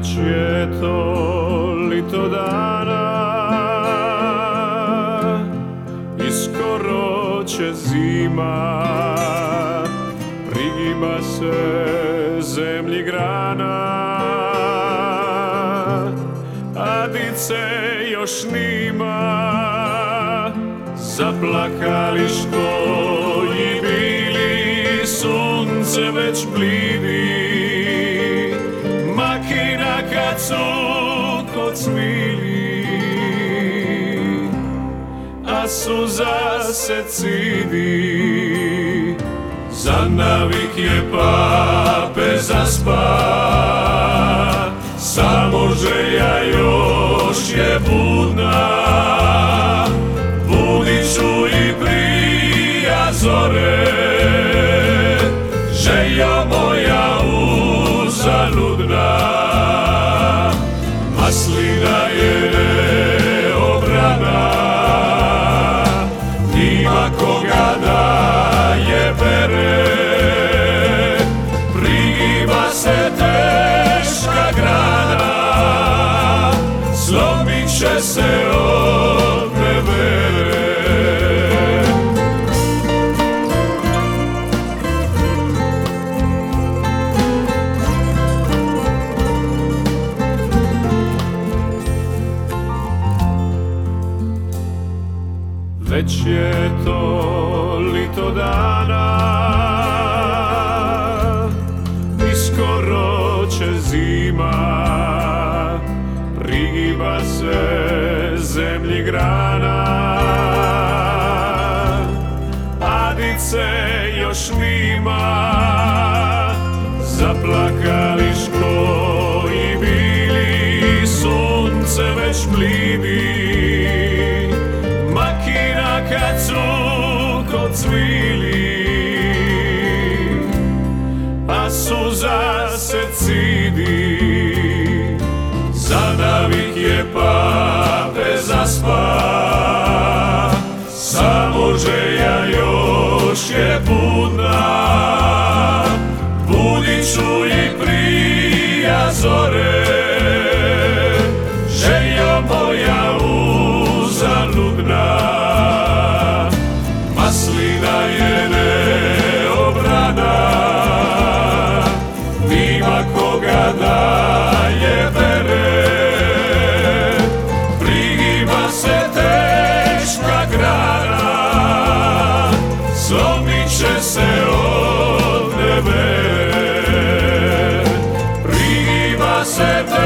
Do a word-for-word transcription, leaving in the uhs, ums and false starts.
Već je toliko dana i skoro će zima, prigima se zemlji grana, a dice još nima. Zaplakali škoji bili, sunce već blidi, makina kad su kod cvili, a suza se cidi. Za navik je pape zaspa, samo želja još je budna. Budit ću i prija zore, željo moja uzaludna. Maslina je obrana, ima koga da je bere. Prigima se teška grana, slomit će se od nevere. Već je toliko dana i skoro će zima, prigima se zemlji grana, a dice još nima. Zaplakali škoji bili, sunce već blidi, kad su kod cvili, a suza se cidi. Za navik je pape zaspa, samo želja još je budna. Budit ću i prija zore, željo moja uzaludna. Maslina je neobrana, nima koga da je bere. Prigima se teška grana, slomit će se od nevere. Prigima se teška